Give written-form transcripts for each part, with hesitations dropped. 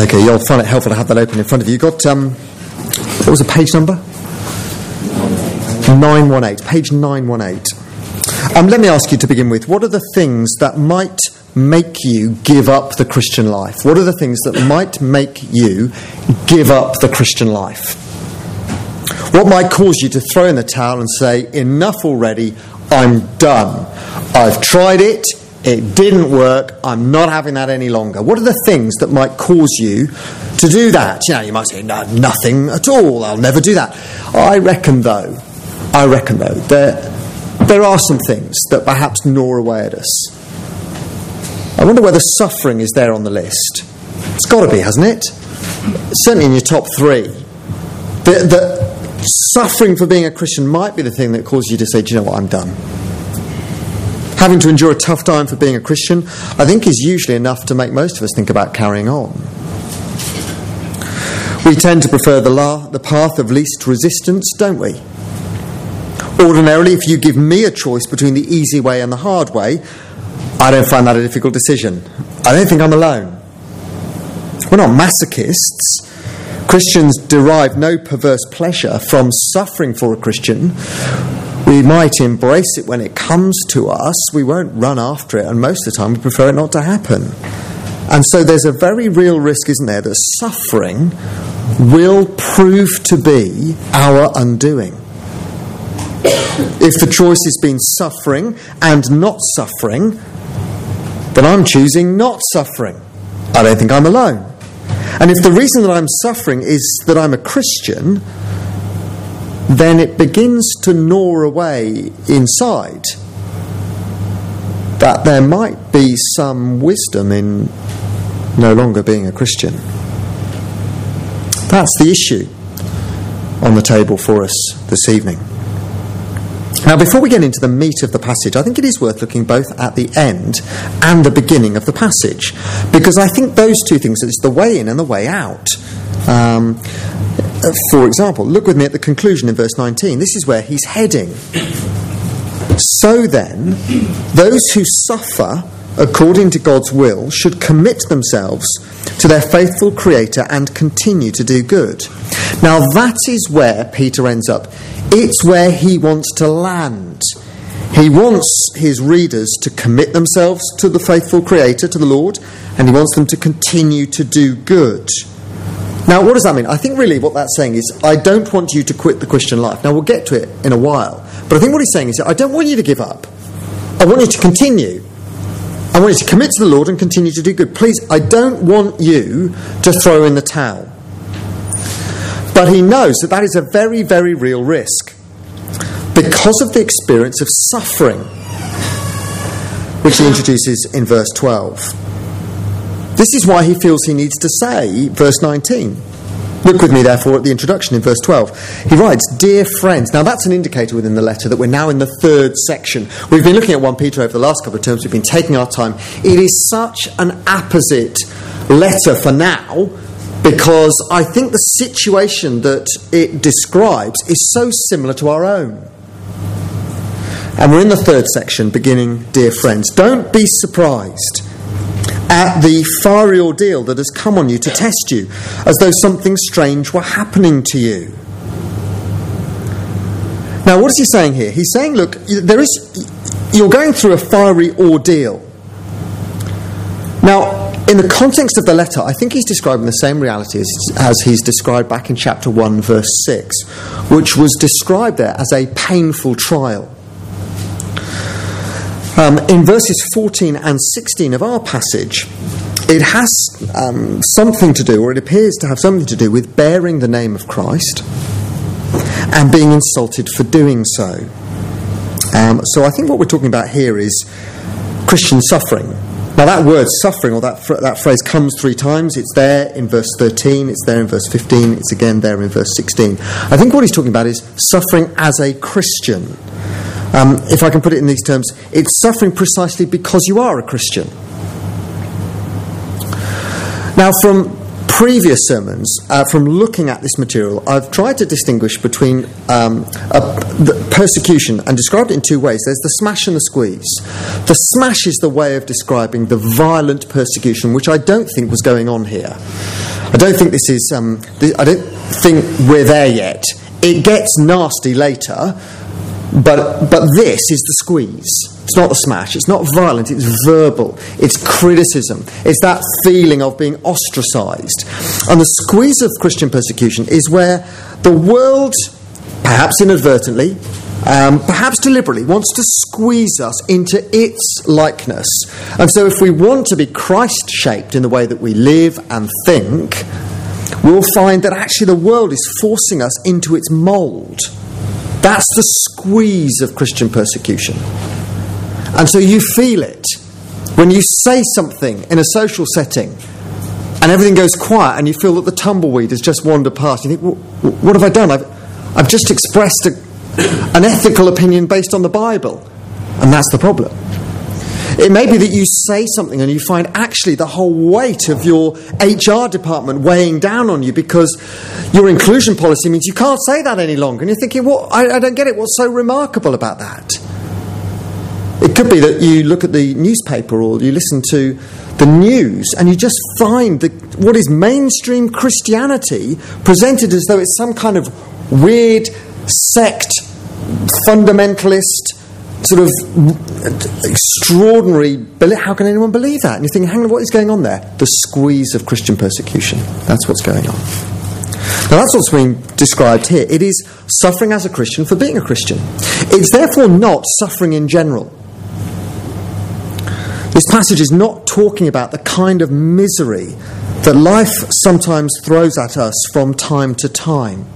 Okay, you'll find it helpful to have that open in front of you. You've got, what was the page number? 918, page 918. Let me ask you to begin with, what are the things that might make you give up the Christian life? What are the things that might make you give up the Christian life? What might cause you to throw in the towel and say, enough already, I'm done. I've tried it. It didn't work. I'm not having that any longer. What are the things that might cause you to do that? You know, you might say, no, nothing at all. I'll never do that. I reckon though, there are some things that perhaps gnaw away at us. I wonder whether suffering is there on the list. It's got to be, hasn't it? Certainly in your top three. The suffering for being a Christian might be the thing that causes you to say, do you know what, I'm done. Having to endure a tough time for being a Christian, I think, is usually enough to make most of us think about carrying on. We tend to prefer the path of least resistance, don't we? Ordinarily, if you give me a choice between the easy way and the hard way, I don't find that a difficult decision. I don't think I'm alone. We're not masochists. Christians derive no perverse pleasure from suffering for a Christian. We might embrace it when it comes to us. We won't run after it, and most of the time we prefer it not to happen. And so there's a very real risk, isn't there, that suffering will prove to be our undoing. If the choice has been suffering and not suffering, then I'm choosing not suffering. I don't think I'm alone. And if the reason that I'm suffering is that I'm a Christian, then it begins to gnaw away inside that there might be some wisdom in no longer being a Christian. That's the issue on the table for us this evening. Now, before we get into the meat of the passage, I think it is worth looking both at the end and the beginning of the passage, because I think those two things, it's the way in and the way out. For example, look with me at the conclusion in verse 19. This is where he's heading. So then, those who suffer according to God's will should commit themselves to their faithful Creator and continue to do good. Now that is where Peter ends up. It's where he wants to land. He wants his readers to commit themselves to the faithful Creator, to the Lord, and he wants them to continue to do good. Now, what does that mean? I think really what that's saying is, I don't want you to quit the Christian life. Now, we'll get to it in a while. But I think what he's saying is, I don't want you to give up. I want you to continue. I want you to commit to the Lord and continue to do good. Please, I don't want you to throw in the towel. But he knows that that is a very, very real risk because of the experience of suffering, which he introduces in verse 12. This is why he feels he needs to say, verse 19. Look with me, therefore, at the introduction in verse 12. He writes, "Dear friends." Now, that's an indicator within the letter that we're now in the third section. We've been looking at 1 Peter over the last couple of terms. We've been taking our time. It is such an apposite letter for now, because I think the situation that it describes is so similar to our own. And we're in the third section, beginning, "Dear friends." Don't be surprised at the fiery ordeal that has come on you to test you, as though something strange were happening to you. Now, what is he saying here? He's saying, look, you're going through a fiery ordeal. Now, in the context of the letter, I think he's describing the same reality as he's described back in chapter 1, verse 6, which was described there as a painful trial. In verses 14 and 16 of our passage, it has something to do, or it appears to have something to do with bearing the name of Christ and being insulted for doing so. So I think what we're talking about here is Christian suffering. Now that word suffering, or that phrase, comes 3 times. It's there in verse 13, it's there in verse 15, it's again there in verse 16. I think what he's talking about is suffering as a Christian. If I can put it in these terms, it's suffering precisely because you are a Christian. Now, from previous sermons, from looking at this material, I've tried to distinguish between the persecution and described it in 2 ways. There's the smash and the squeeze. The smash is the way of describing the violent persecution, which I don't think was going on here. I don't think this is. I don't think we're there yet. It gets nasty later, but this is the squeeze. It's not the smash. It's not violent. It's verbal. It's criticism. It's that feeling of being ostracised. And the squeeze of Christian persecution is where the world, perhaps inadvertently, perhaps deliberately, wants to squeeze us into its likeness. And so if we want to be Christ-shaped in the way that we live and think, we'll find that actually the world is forcing us into its mould. That's the squeeze of Christian persecution. And so you feel it when you say something in a social setting and everything goes quiet and you feel that the tumbleweed has just wandered past. You think, what have I done? I've just expressed an ethical opinion based on the Bible. And that's the problem. It may be that you say something and you find actually the whole weight of your HR department weighing down on you because your inclusion policy means you can't say that any longer. And you're thinking, I don't get it. What's so remarkable about that? It could be that you look at the newspaper or you listen to the news and you just find that what is mainstream Christianity presented as though it's some kind of weird sect, fundamentalist, sort of extraordinary. How can anyone believe that? And you're thinking, hang on, what is going on there? The squeeze of Christian persecution. That's what's going on. Now that's what's being described here. It is suffering as a Christian for being a Christian. It's therefore not suffering in general. This passage is not talking about the kind of misery that life sometimes throws at us from time to time.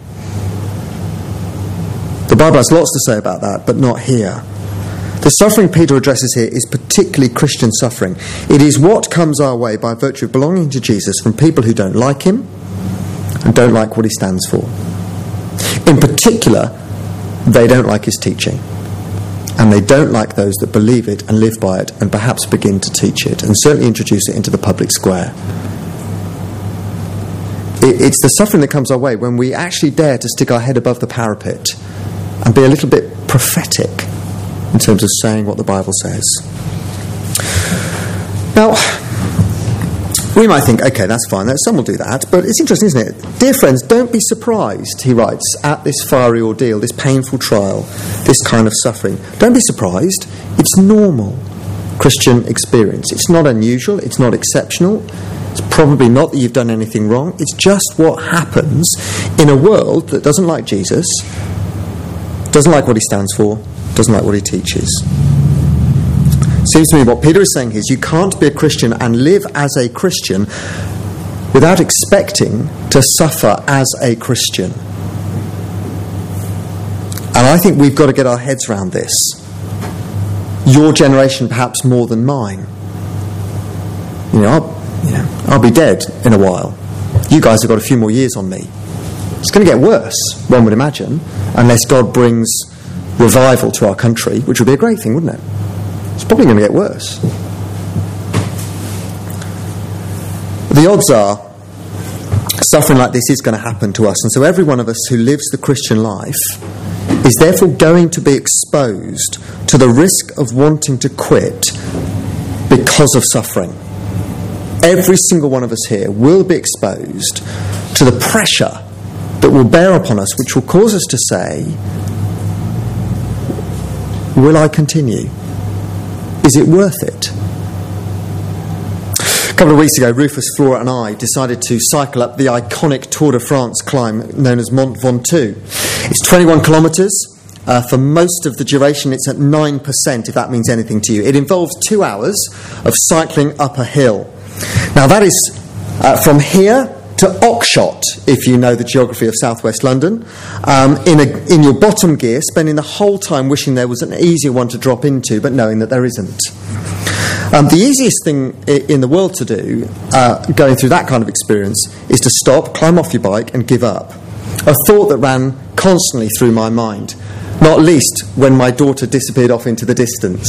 The Bible has lots to say about that, but not here. The suffering Peter addresses here is particularly Christian suffering. It is what comes our way by virtue of belonging to Jesus from people who don't like him and don't like what he stands for. In particular, they don't like his teaching. And they don't like those that believe it and live by it and perhaps begin to teach it and certainly introduce it into the public square. It's the suffering that comes our way when we actually dare to stick our head above the parapet and be a little bit prophetic in terms of saying what the Bible says. Now, we might think, okay, that's fine, some will do that, but it's interesting, isn't it? Dear friends, don't be surprised, he writes, at this fiery ordeal, this painful trial, this kind of suffering. Don't be surprised. It's normal Christian experience. It's not unusual, it's not exceptional. It's probably not that you've done anything wrong. It's just what happens in a world that doesn't like Jesus, doesn't like what he stands for, doesn't like what he teaches. Seems to me what Peter is saying is you can't be a Christian and live as a Christian without expecting to suffer as a Christian. And I think we've got to get our heads around this. Your generation perhaps more than mine. I'll be dead in a while. You guys have got a few more years on me. It's going to get worse, one would imagine, unless God brings revival to our country, which would be a great thing, wouldn't it? It's probably going to get worse. The odds are suffering like this is going to happen to us, and so every one of us who lives the Christian life is therefore going to be exposed to the risk of wanting to quit because of suffering. Every single one of us here will be exposed to the pressure that will bear upon us, which will cause us to say, will I continue? Is it worth it? A couple of weeks ago, Rufus, Flora and I decided to cycle up the iconic Tour de France climb known as Mont Ventoux. It's 21 kilometres. For most of the duration, it's at 9%, if that means anything to you. It involves 2 hours of cycling up a hill. Now, that is from here to Oxshott, if you know the geography of southwest London, in your bottom gear, spending the whole time wishing there was an easier one to drop into, but knowing that there isn't. The easiest thing in the world to do, going through that kind of experience, is to stop, climb off your bike and give up. A thought that ran constantly through my mind, not least when my daughter disappeared off into the distance.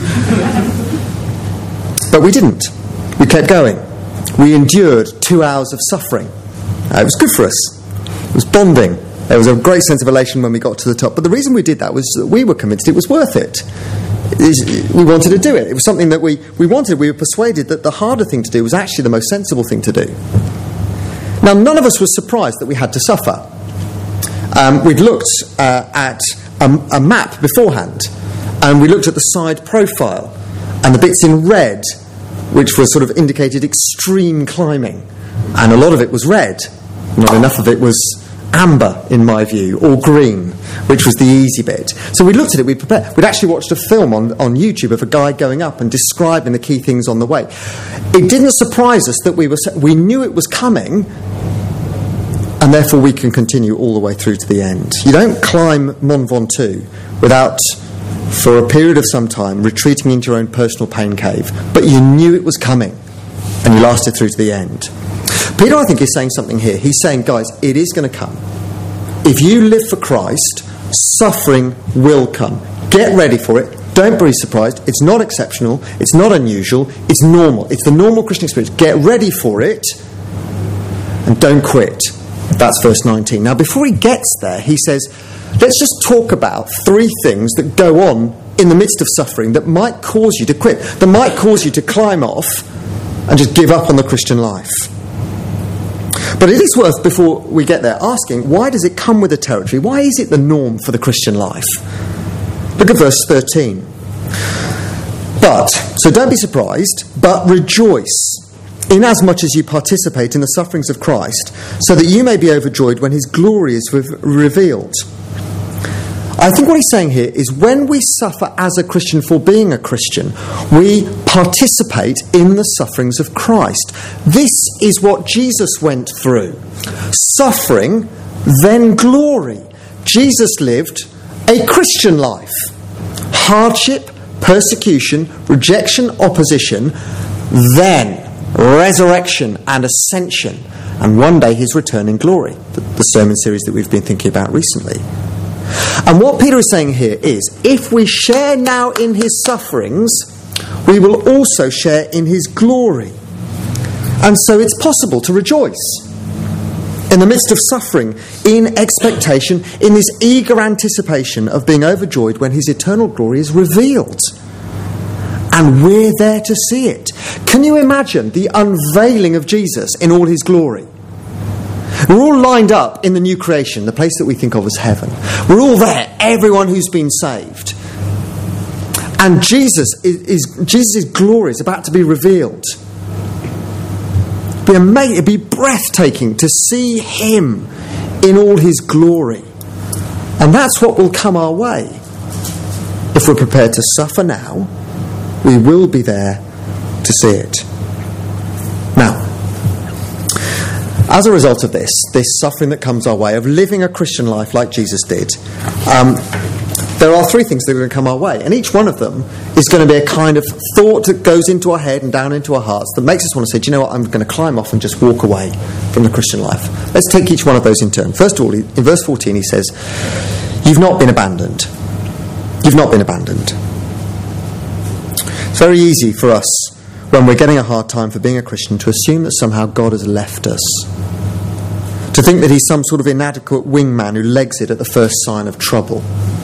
But we didn't. We kept going. We endured 2 hours of suffering. It was good for us. It was bonding. There was a great sense of elation when we got to the top. But the reason we did that was that we were convinced it was worth it. We wanted to do it. It was something that we wanted. We were persuaded that the harder thing to do was actually the most sensible thing to do. Now, none of us was surprised that we had to suffer. We'd looked at a map beforehand, and we looked at the side profile and the bits in red, which was sort of indicated extreme climbing, and a lot of it was red. Not enough of it was amber, in my view, or green, which was the easy bit. So we looked at it, we prepared. We'd actually watched a film on YouTube of a guy going up and describing the key things on the way. It didn't surprise us that we knew it was coming, and therefore we can continue all the way through to the end. You don't climb Mont Ventoux without, for a period of some time, retreating into your own personal pain cave, but you knew it was coming, and you lasted through to the end. Peter, I think, is saying something here. He's saying, guys, it is going to come. If you live for Christ, suffering will come. Get ready for it. Don't be surprised. It's not exceptional. It's not unusual. It's normal. It's the normal Christian experience. Get ready for it and don't quit. That's verse 19. Now, before he gets there, he says, let's just talk about 3 things that go on in the midst of suffering that might cause you to quit, that might cause you to climb off and just give up on the Christian life. But it is worth, before we get there, asking, why does it come with the territory? Why is it the norm for the Christian life? Look at verse 13. But, so don't be surprised, but rejoice, inasmuch as you participate in the sufferings of Christ, so that you may be overjoyed when his glory is revealed. I think what he's saying here is when we suffer as a Christian for being a Christian, we participate in the sufferings of Christ. This is what Jesus went through. Suffering, then glory. Jesus lived a Christian life. Hardship, persecution, rejection, opposition, then resurrection and ascension, and one day his return in glory. The sermon series that we've been thinking about recently. And what Peter is saying here is, if we share now in his sufferings, we will also share in his glory. And so it's possible to rejoice in the midst of suffering, in expectation, in this eager anticipation of being overjoyed when his eternal glory is revealed. And we're there to see it. Can you imagine the unveiling of Jesus in all his glory? We're all lined up in the new creation, the place that we think of as heaven. We're all there, everyone who's been saved. And Jesus' glory is about to be revealed. It'd be amazing, it'd be breathtaking to see him in all his glory. And that's what will come our way. If we're prepared to suffer now, we will be there to see it. Now, as a result of this suffering that comes our way, of living a Christian life like Jesus did, there are 3 things that are going to come our way. And each one of them is going to be a kind of thought that goes into our head and down into our hearts that makes us want to say, do you know what, I'm going to climb off and just walk away from the Christian life. Let's take each one of those in turn. First of all, in verse 14 he says, you've not been abandoned. You've not been abandoned. It's very easy for us, when we're getting a hard time for being a Christian, to assume that somehow God has left us. To think that he's some sort of inadequate wingman who legs it at the first sign of trouble.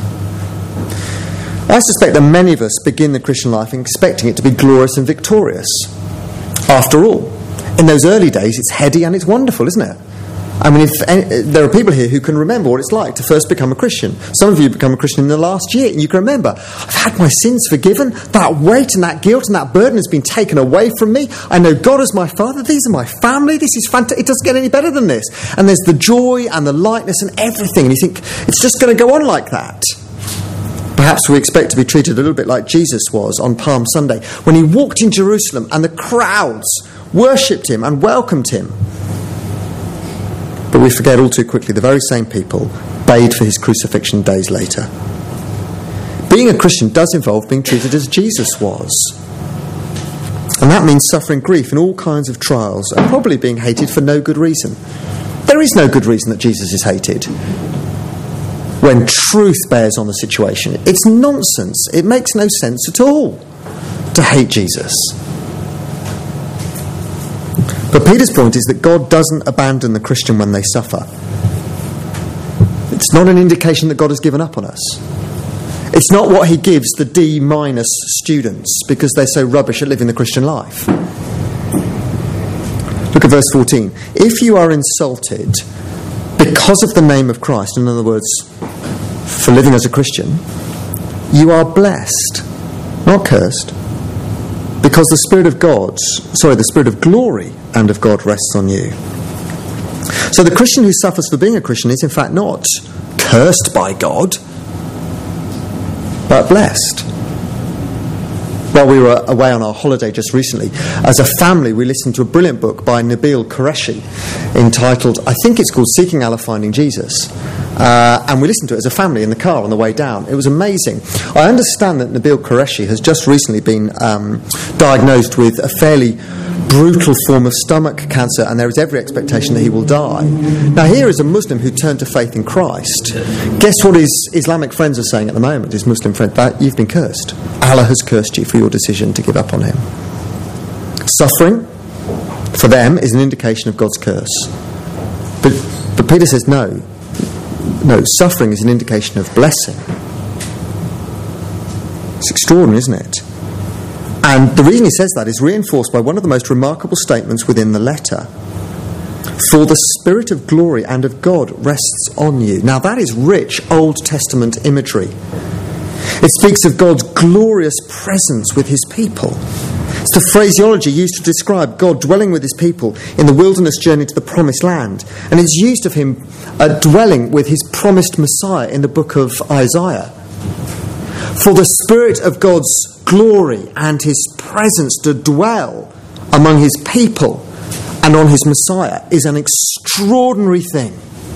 I suspect that many of us begin the Christian life expecting it to be glorious and victorious. After all, in those early days, it's heady and it's wonderful, isn't it? I mean, there are people here who can remember what it's like to first become a Christian. Some of you become a Christian in the last year, and you can remember, I've had my sins forgiven, that weight and that guilt and that burden has been taken away from me. I know God is my Father, these are my family, this is fantastic, it doesn't get any better than this. And there's the joy and the lightness and everything, and you think, it's just going to go on like that. Perhaps we expect to be treated a little bit like Jesus was on Palm Sunday, when he walked in Jerusalem and the crowds worshipped him and welcomed him. But we forget all too quickly the very same people bayed for his crucifixion days later. Being a Christian does involve being treated as Jesus was. And that means suffering grief in all kinds of trials and probably being hated for no good reason. There is no good reason that Jesus is hated. When truth bears on the situation, it's nonsense. It makes no sense at all to hate Jesus. But Peter's point is that God doesn't abandon the Christian when they suffer. It's not an indication that God has given up on us. It's not what he gives the D- students because they're so rubbish at living the Christian life. Look Look at verse 14. If you are insulted because of the name of Christ, in other words, for living as a Christian, you are blessed, not cursed, because the Spirit of glory and of God rests on you. So the Christian who suffers for being a Christian is in fact not cursed by God, but blessed. While we were away on our holiday just recently, as a family we listened to a brilliant book by Nabil Qureshi entitled, I think it's called Seeking Allah, Finding Jesus. And we listened to it as a family in the car on the way down. It was amazing. I understand that Nabil Qureshi has just recently been diagnosed with a fairly brutal form of stomach cancer, and there is every expectation that he will die. Now, here is a Muslim who turned to faith in Christ. Guess what his Islamic friends are saying at the moment, his Muslim friends? That you've been cursed. Allah has cursed you for your decision to give up on him. Suffering, for them, is an indication of God's curse. But Peter says, no, suffering is an indication of blessing. It's extraordinary, isn't it? And the reason he says that is reinforced by one of the most remarkable statements within the letter. For the Spirit of glory and of God rests on you. Now that is rich Old Testament imagery. It speaks of God's glorious presence with his people. It's the phraseology used to describe God dwelling with his people in the wilderness journey to the promised land. And it's used of him dwelling with his promised Messiah in the book of Isaiah. For the Spirit of God's glory and his presence to dwell among his people and on his Messiah is an extraordinary thing.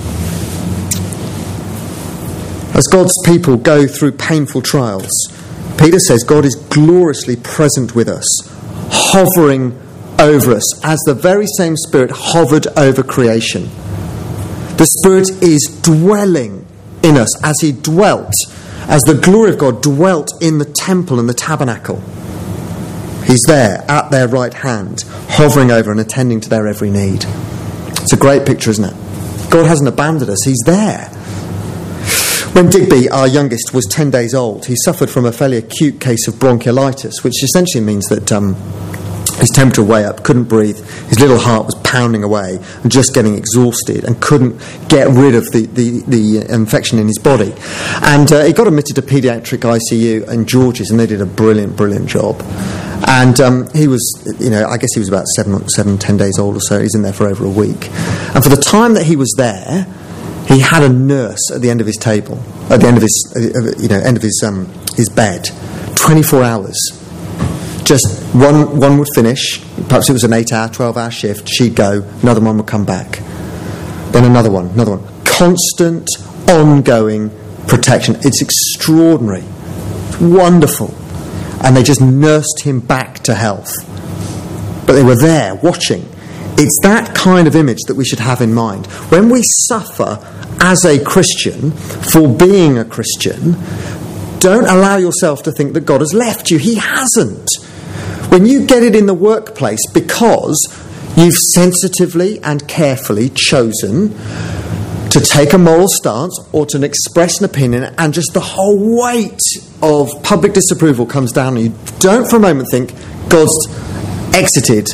As God's people go through painful trials, Peter says God is gloriously present with us, hovering over us, as the very same Spirit hovered over creation. The Spirit is dwelling in us as he dwelt, as the glory of God dwelt in the temple and the tabernacle. He's there at their right hand, hovering over and attending to their every need. It's a great picture, isn't it? God hasn't abandoned us, he's there. When Digby, our youngest, was 10 days old, he suffered from a fairly acute case of bronchiolitis, which essentially means that his temperature way up, couldn't breathe, his little heart was pounding away and just getting exhausted and couldn't get rid of the infection in his body. And he got admitted to paediatric ICU in George's, and they did a brilliant job. And he was, I guess he was about 10 days old or so. He's in there for over a week. And for the time that he was there, he had a nurse at the end of his table, at the end of his bed, 24 hours. Just one would finish, perhaps it was an 8-hour, 12-hour shift, she'd go, another one would come back. Then another one. Constant, ongoing protection. It's extraordinary. It's wonderful. And they just nursed him back to health. But they were there, watching. It's that kind of image that we should have in mind. When we suffer as a Christian for being a Christian, don't allow yourself to think that God has left you. He hasn't. When you get it in the workplace because you've sensitively and carefully chosen to take a moral stance or to express an opinion, and just the whole weight of public disapproval comes down on you, don't for a moment think God's exited,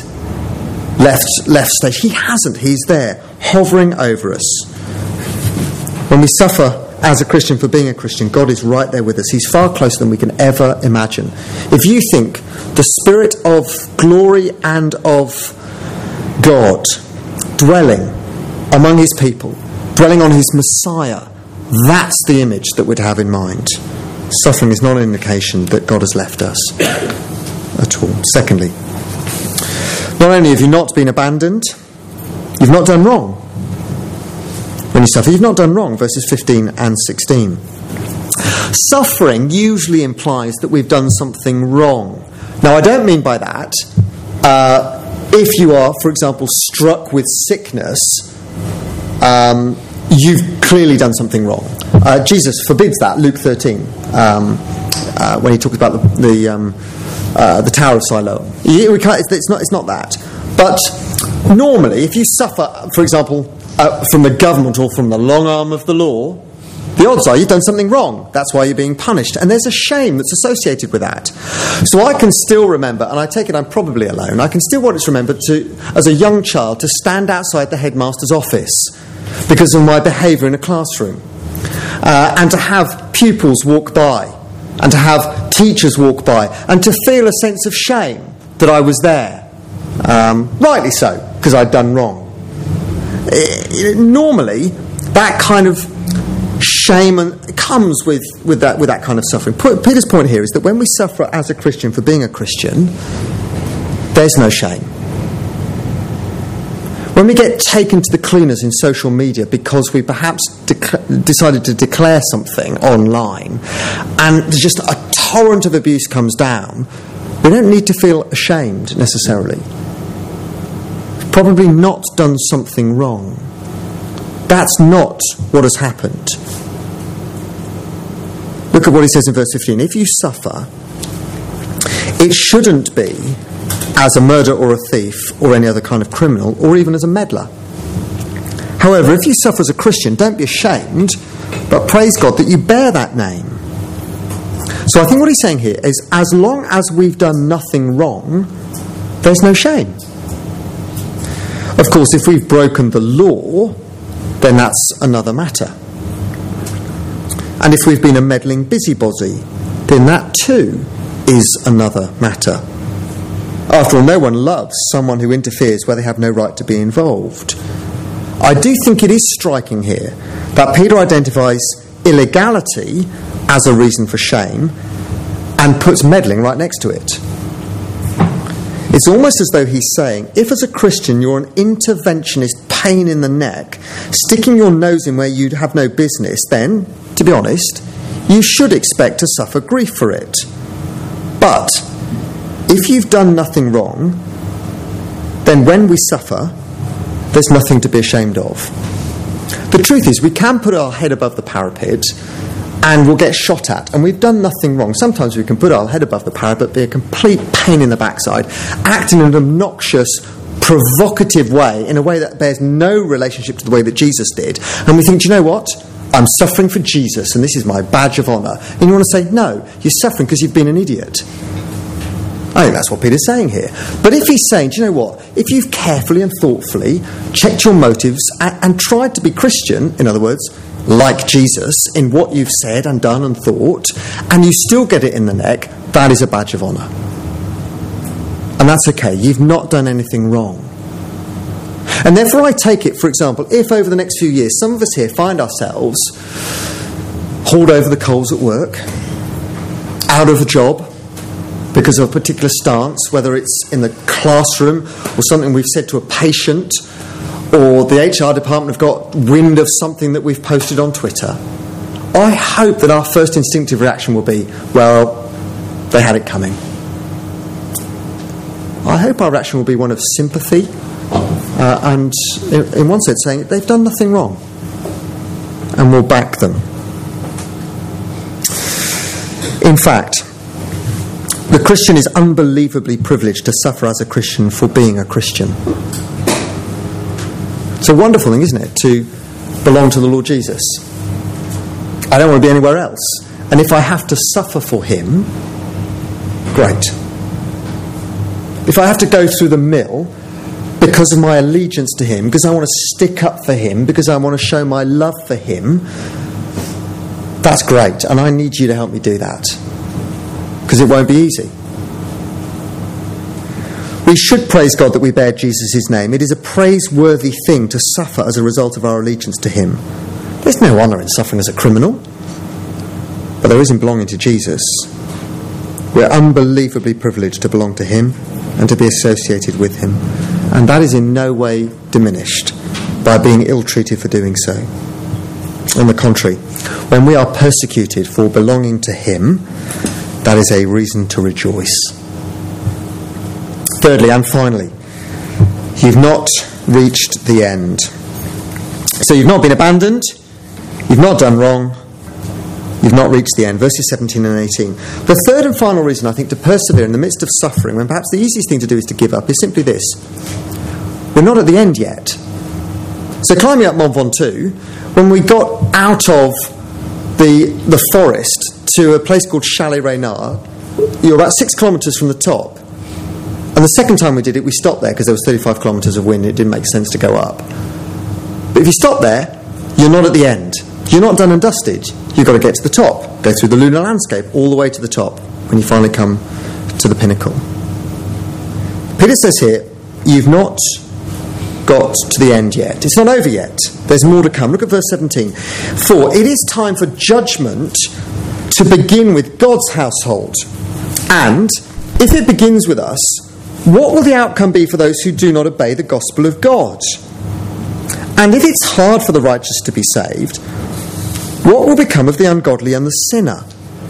left stage. He hasn't. He's there, hovering over us. When we suffer as a Christian for being a Christian, God is right there with us. He's far closer than we can ever imagine. If you think the Spirit of glory and of God dwelling among his people, dwelling on his Messiah, that's the image that we'd have in mind. Suffering is not an indication that God has left us at all. Secondly, not only have you not been abandoned, you've not done wrong. When you suffer, you've not done wrong, verses 15 and 16. Suffering usually implies that we've done something wrong. Now, I don't mean by that, if you are, for example, struck with sickness, you've clearly done something wrong. Jesus forbids that, Luke 13, when he talks about the Tower of Siloam. It's not that. But normally, if you suffer, for example, from the government or from the long arm of the law, The odds are you've done something wrong. That's why you're being punished. And there's a shame that's associated with that. So I can still remember, and I take it I'm probably alone, I can still what it's remembered to, as a young child, to stand outside the headmaster's office because of my behaviour in a classroom. And to have pupils walk by, and to have teachers walk by, and to feel a sense of shame that I was there. Rightly so, because I'd done wrong. Normally, that kind of shame comes with that kind of suffering. Peter's point here is that when we suffer as a Christian for being a Christian, there's no shame. When we get taken to the cleaners in social media because we perhaps decided to declare something online and just a torrent of abuse comes down, we don't need to feel ashamed necessarily. We've probably not done something wrong. That's not what has happened. Look at what he says in verse 15. If you suffer, it shouldn't be as a murderer or a thief or any other kind of criminal or even as a meddler. However, if you suffer as a Christian, don't be ashamed, but praise God that you bear that name. So I think what he's saying here is as long as we've done nothing wrong, there's no shame. Of course, if we've broken the law, then that's another matter. And if we've been a meddling busybody, then that too is another matter. After all, no one loves someone who interferes where they have no right to be involved. I do think it is striking here that Peter identifies illegality as a reason for shame and puts meddling right next to it. It's almost as though he's saying, if as a Christian you're an interventionist pain in the neck, sticking your nose in where you have no business, then, to be honest, you should expect to suffer grief for it. But if you've done nothing wrong, then when we suffer, there's nothing to be ashamed of. The truth is, we can put our head above the parapet and we'll get shot at, and we've done nothing wrong. Sometimes we can put our head above the parapet, be a complete pain in the backside, act in an obnoxious, provocative way, in a way that bears no relationship to the way that Jesus did, and we think, do you know what? I'm suffering for Jesus, and this is my badge of honour. And you want to say, no, you're suffering because you've been an idiot. I think that's what Peter's saying here. But if he's saying, do you know what? If you've carefully and thoughtfully checked your motives and tried to be Christian, in other words, like Jesus, in what you've said and done and thought, and you still get it in the neck, that is a badge of honour. And that's okay. You've not done anything wrong. And therefore I take it, for example, if over the next few years some of us here find ourselves hauled over the coals at work, out of a job, because of a particular stance, whether it's in the classroom or something we've said to a patient, or the HR department have got wind of something that we've posted on Twitter, I hope that our first instinctive reaction will be, well, they had it coming. I hope our reaction will be one of sympathy and, in one sense, saying they've done nothing wrong, and we'll back them. In fact, the Christian is unbelievably privileged to suffer as a Christian for being a Christian. It's a wonderful thing, isn't it, to belong to the Lord Jesus? I don't want to be anywhere else. And if I have to suffer for him, great. If I have to go through the mill because of my allegiance to him, because I want to stick up for him, because I want to show my love for him, that's great. And I need you to help me do that, because it won't be easy. We should praise God that we bear Jesus' name. It is a praiseworthy thing to suffer as a result of our allegiance to him. There's no honour in suffering as a criminal, but there is in belonging to Jesus. We're unbelievably privileged to belong to him and to be associated with him. And that is in no way diminished by being ill-treated for doing so. On the contrary, when we are persecuted for belonging to him, that is a reason to rejoice. Thirdly and finally, you've not reached the end. So you've not been abandoned, you've not done wrong, you've not reached the end. Verses 17 and 18. The third and final reason, I think, to persevere in the midst of suffering, when perhaps the easiest thing to do is to give up, is simply this. We're not at the end yet. So climbing up Mont Ventoux, when we got out of the forest to a place called Chalet Reynard, you're about 6 kilometres from the top. And the second time we did it, we stopped there because there was 35 kilometres of wind. It didn't make sense to go up. But if you stop there, you're not at the end. You're not done and dusted. You've got to get to the top, go through the lunar landscape, all the way to the top when you finally come to the pinnacle. Peter says here, you've not got to the end yet. It's not over yet. There's more to come. Look at verse 17. For it is time for judgment to begin with God's household. And if it begins with us, what will the outcome be for those who do not obey the gospel of God? And if it's hard for the righteous to be saved, what will become of the ungodly and the sinner?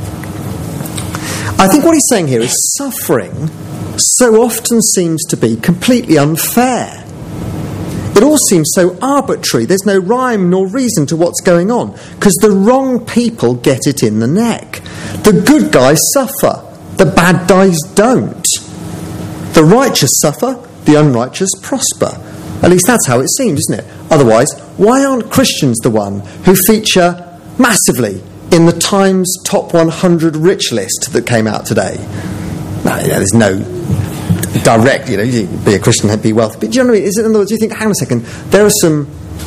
I think what he's saying here is suffering so often seems to be completely unfair. It all seems so arbitrary. There's no rhyme nor reason to what's going on because the wrong people get it in the neck. The good guys suffer. The bad guys don't. The righteous suffer. The unrighteous prosper. At least that's how it seems, isn't it? Otherwise, why aren't Christians the one who feature massively in the Times Top 100 Rich list that came out today? Now, there's no direct, you be a Christian and be wealthy. But do you know what I mean? In other words, you think, hang on a second, there are some,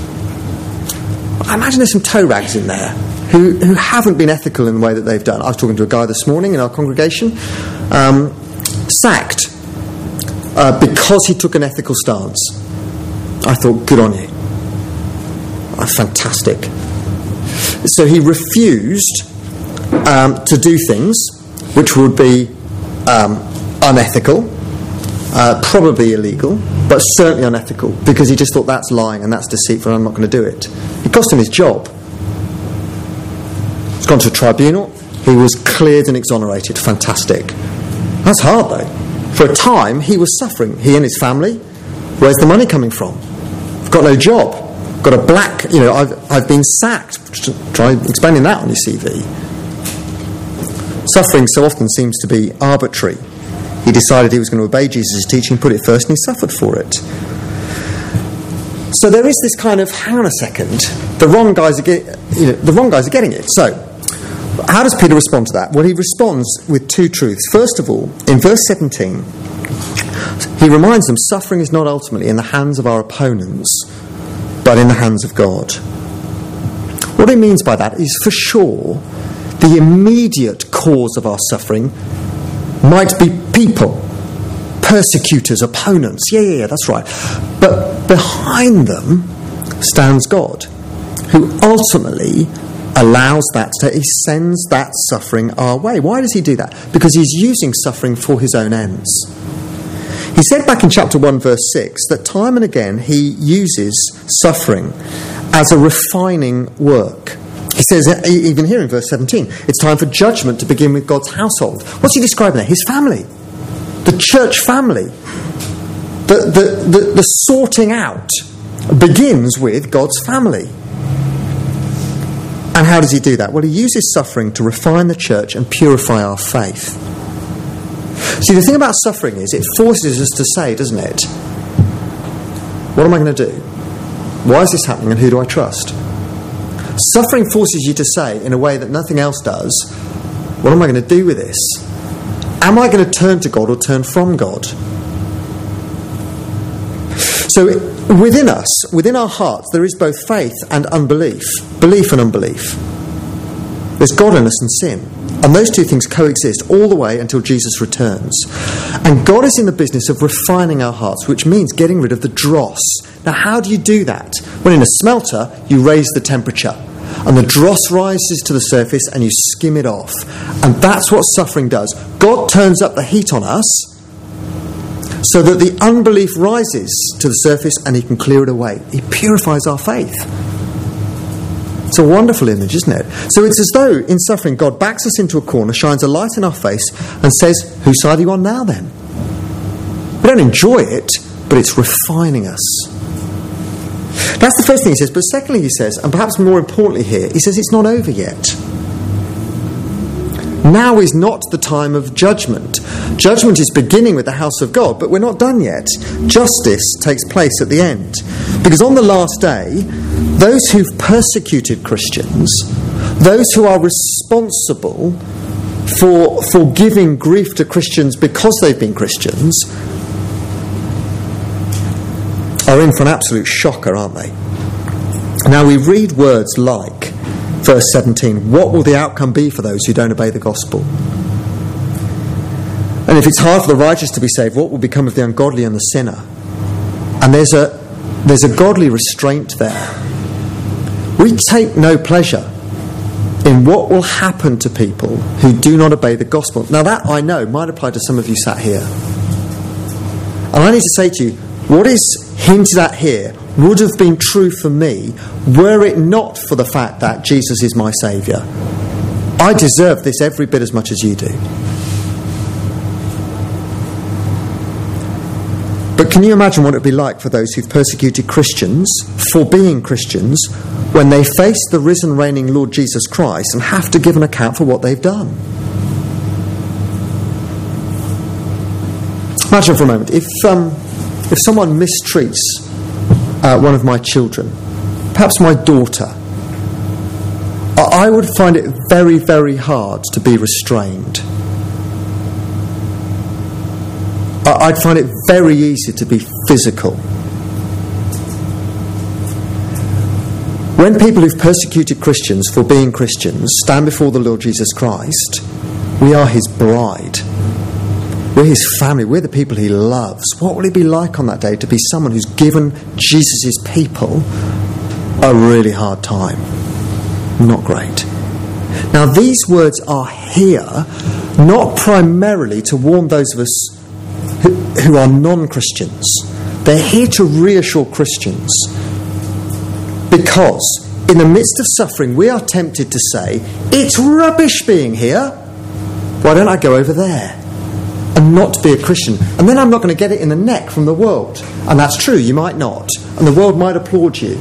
I imagine there's some toe rags in there who haven't been ethical in the way that they've done. I was talking to a guy this morning in our congregation, sacked because he took an ethical stance. I thought, good on you. Fantastic. So he refused to do things which would be unethical, probably illegal, but certainly unethical, because he just thought that's lying and that's deceitful and I'm not going to do it. It cost him his job. He's gone to a tribunal. He was cleared and exonerated. Fantastic. That's hard, though. For a time, he was suffering. He and his family. Where's the money coming from? I've got no job. Got a black, I've been sacked. Try explaining that on your CV. Suffering so often seems to be arbitrary. He decided he was going to obey Jesus' teaching, put it first, and he suffered for it. So there is this kind of, hang on a second, the wrong guys are getting it. So, how does Peter respond to that? Well, he responds with two truths. First of all, in verse 17, he reminds them suffering is not ultimately in the hands of our opponents, but in the hands of God. What he means by that is, for sure, the immediate cause of our suffering might be people, persecutors, opponents. Yeah, that's right. But behind them stands God, who ultimately allows that, he sends that suffering our way. Why does he do that? Because he's using suffering for his own ends. He said back in chapter 1 verse 6 that time and again he uses suffering as a refining work. He says, even here in verse 17, it's time for judgment to begin with God's household. What's he describing there? His family. The church family. The sorting out begins with God's family. And how does he do that? Well, he uses suffering to refine the church and purify our faith. See, the thing about suffering is it forces us to say, doesn't it? What am I going to do? Why is this happening and who do I trust? Suffering forces you to say, in a way that nothing else does, what am I going to do with this? Am I going to turn to God or turn from God? So within us, within our hearts, there is both faith and unbelief, belief and unbelief. There's godliness and sin. And those two things coexist all the way until Jesus returns. And God is in the business of refining our hearts, which means getting rid of the dross. Now, how do you do that? Well, in a smelter, you raise the temperature. And the dross rises to the surface and you skim it off. And that's what suffering does. God turns up the heat on us so that the unbelief rises to the surface and he can clear it away. He purifies our faith. It's a wonderful image, isn't it? So it's as though in suffering God backs us into a corner, shines a light in our face and says, whose side are you on now then? We don't enjoy it, but it's refining us. That's the first thing he says. But secondly he says, and perhaps more importantly here, he says it's not over yet. Now is not the time of judgment. Judgment is beginning with the house of God, but we're not done yet. Justice takes place at the end. Because on the last day, those who've persecuted Christians, those who are responsible for giving grief to Christians because they've been Christians are in for an absolute shocker, aren't they? Now we read words like, verse 17, what will the outcome be for those who don't obey the gospel? And if it's hard for the righteous to be saved, what will become of the ungodly and the sinner? And there's a godly restraint there. We take no pleasure in what will happen to people who do not obey the gospel. Now that, I know, might apply to some of you sat here. And I need to say to you, what is hinted at here would have been true for me were it not for the fact that Jesus is my Saviour. I deserve this every bit as much as you do. But can you imagine what it would be like for those who've persecuted Christians for being Christians when they face the risen, reigning Lord Jesus Christ and have to give an account for what they've done? Imagine for a moment, if someone mistreats one of my children, perhaps my daughter, I would find it very, very hard to be restrained. I'd find it very easy to be physical. When people who've persecuted Christians for being Christians stand before the Lord Jesus Christ, we are his bride. We're his family. We're the people he loves. What will it be like on that day to be someone who's given Jesus' people a really hard time? Not great. Now, these words are here not primarily to warn those of us who are non-Christians. They're here to reassure Christians. Because in the midst of suffering, we are tempted to say, it's rubbish being here. Why don't I go over there and not be a Christian? And then I'm not going to get it in the neck from the world. And that's true, you might not. And the world might applaud you.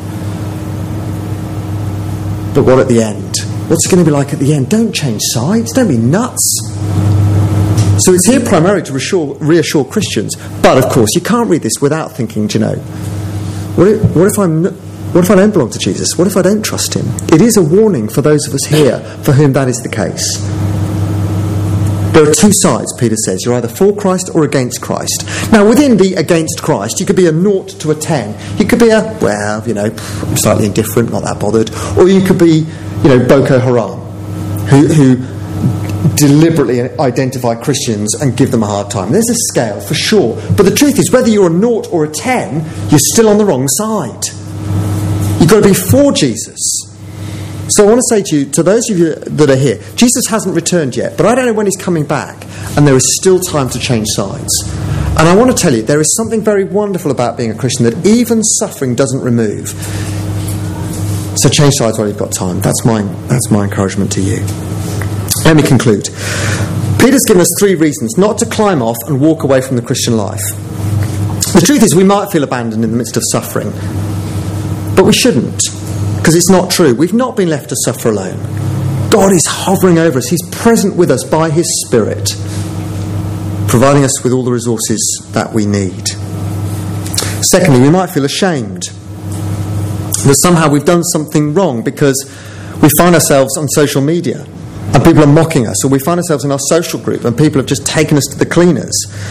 But what at the end? What's it going to be like at the end? Don't change sides. Don't be nuts. So it's here primarily to reassure Christians. But of course, you can't read this without thinking, do you know, what if I don't belong to Jesus? What if I don't trust him? It is a warning for those of us here for whom that is the case. There are two sides, Peter says. You're either for Christ or against Christ. Now, within the against Christ, you could be a 0 to a 10. You could be a, well, you know, slightly indifferent, not that bothered. Or you could be, you know, Boko Haram, who deliberately identify Christians and give them a hard time. There's a scale, for sure. But the truth is, whether you're a 0 or a 10, you're still on the wrong side. You've got to be for Jesus. So I want to say to you, to those of you that are here, Jesus hasn't returned yet, but I don't know when he's coming back, and there is still time to change sides. And I want to tell you, there is something very wonderful about being a Christian that even suffering doesn't remove. So change sides while you've got time. That's my encouragement to you. Let me conclude. Peter's given us 3 reasons not to climb off and walk away from the Christian life. The truth is, we might feel abandoned in the midst of suffering, but we shouldn't, because it's not true. We've not been left to suffer alone. God is hovering over us. He's present with us by his Spirit, providing us with all the resources that we need. Secondly, we might feel ashamed that somehow we've done something wrong because we find ourselves on social media and people are mocking us, or we find ourselves in our social group and people have just taken us to the cleaners.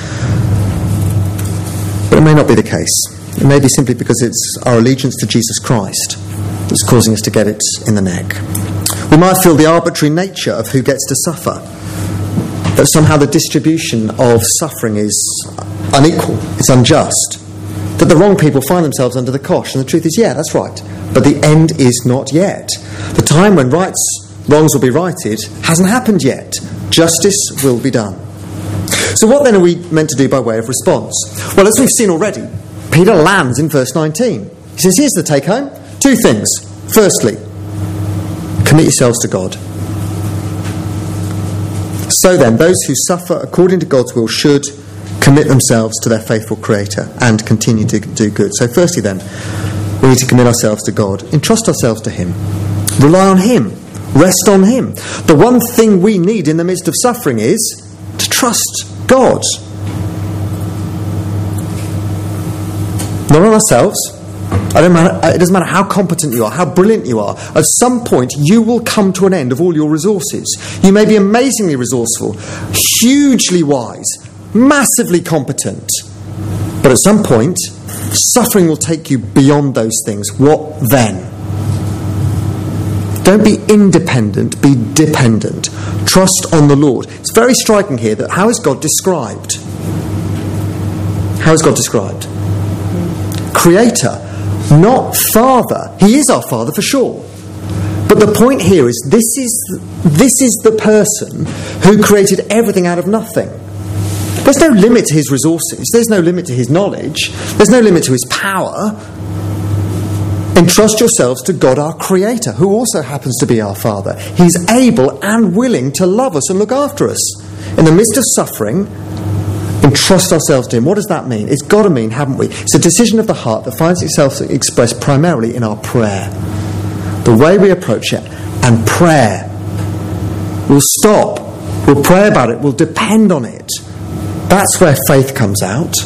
But it may not be the case. It may be simply because it's our allegiance to Jesus Christ that's causing us to get it in the neck. We might feel the arbitrary nature of who gets to suffer, that somehow the distribution of suffering is unequal, it's unjust, that the wrong people find themselves under the cosh. And the truth is, yeah, that's right, but the end is not yet. The time when wrongs will be righted hasn't happened yet. Justice will be done. So what then are we meant to do by way of response? Well, as we've seen already, Peter lands in verse 19. He says, here's the take home. 2 things. Firstly, commit yourselves to God. So then, those who suffer according to God's will should commit themselves to their faithful Creator and continue to do good. So firstly then, we need to commit ourselves to God. Entrust ourselves to him. Rely on him. Rest on him. The one thing we need in the midst of suffering is to trust God. Not on ourselves, It doesn't matter how competent you are, how brilliant you are. At some point, you will come to an end of all your resources. You may be amazingly resourceful, hugely wise, massively competent. But at some point, suffering will take you beyond those things. What then? Don't be independent, be dependent. Trust on the Lord. It's very striking here that how is God described? How is God described? Creator, not Father. He is our Father for sure. But the point here is this is the person who created everything out of nothing. There's no limit to his resources. There's no limit to his knowledge. There's no limit to his power. Entrust yourselves to God our Creator, who also happens to be our Father. He's able and willing to love us and look after us. In the midst of suffering, entrust ourselves to him. What does that mean? It's got to mean, haven't we? It's a decision of the heart that finds itself expressed primarily in our prayer. The way we approach it, and prayer. We'll stop. We'll pray about it. We'll depend on it. That's where faith comes out.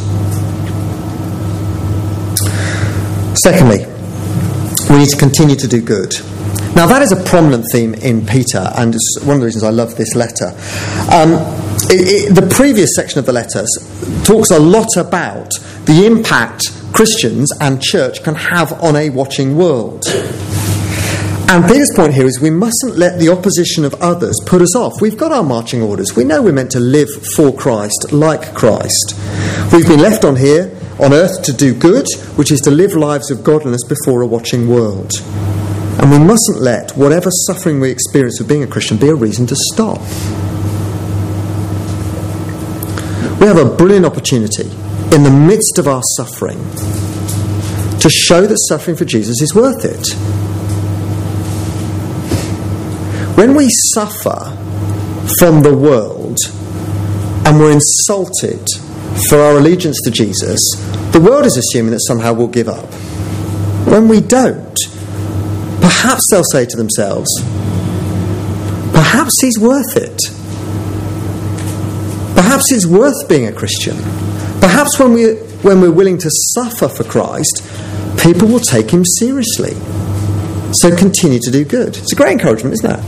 Secondly, we need to continue to do good. Now that is a prominent theme in Peter, and it's one of the reasons I love this letter. The previous section of the letter talks a lot about the impact Christians and church can have on a watching world. And Peter's point here is we mustn't let the opposition of others put us off. We've got our marching orders. We know we're meant to live for Christ, like Christ. We've been left on earth to do good, which is to live lives of godliness before a watching world. And we mustn't let whatever suffering we experience with being a Christian be a reason to stop. We have a brilliant opportunity in the midst of our suffering to show that suffering for Jesus is worth it. When we suffer from the world and we're insulted for our allegiance to Jesus, the world is assuming that somehow we'll give up. When we don't, perhaps they'll say to themselves, perhaps he's worth it. Perhaps it's worth being a Christian. Perhaps when we're willing to suffer for Christ, people will take him seriously. So continue to do good. It's a great encouragement, isn't it?